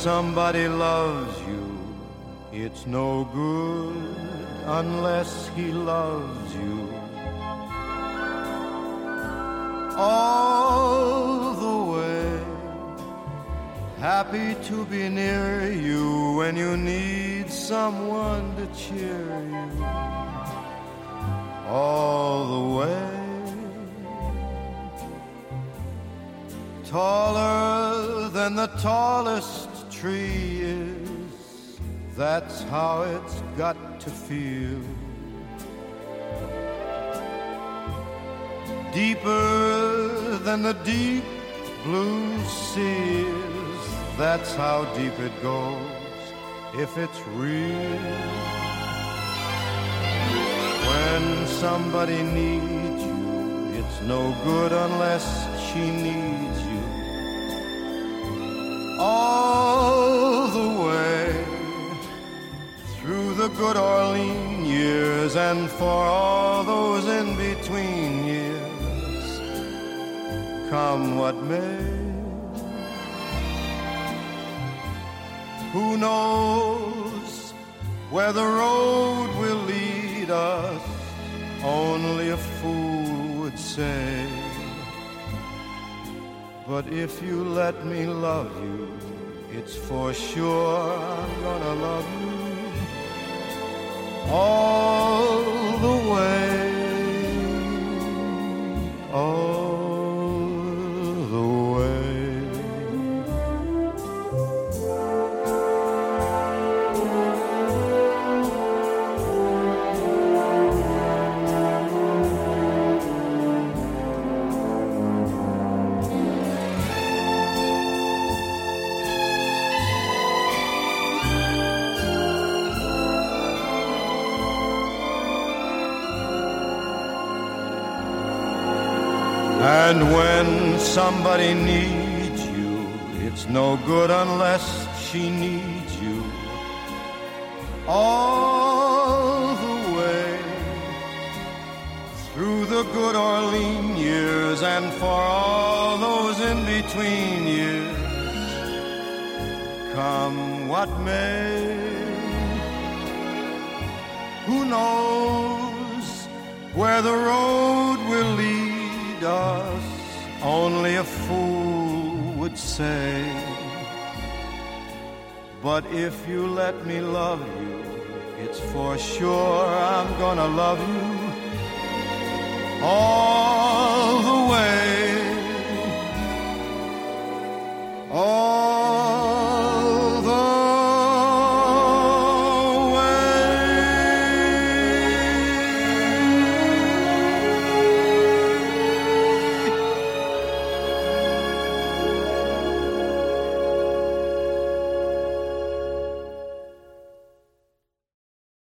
somebody loves you, it's no good unless he loves you. All the way, happy to be near you when you need someone to cheer you. All the way, taller than the tallest tree is, that's how it's got to feel. Deeper than the deep blue sea is, that's how deep it goes if it's real. When somebody needs you, it's no good unless she needs you. All the way through the good Orleans years and for all those in between years, come what may. Who knows where the road will lead us? Only a fool would say. But if you let me love you, it's for sure I'm gonna love you all the way, all the way. And when somebody needs you, it's no good unless she needs you. All the way through the good Orleans years and for all those in between years, come what may. Who knows where the road will lead us? Only a fool would say. But if you let me love you, it's for sure I'm gonna love you all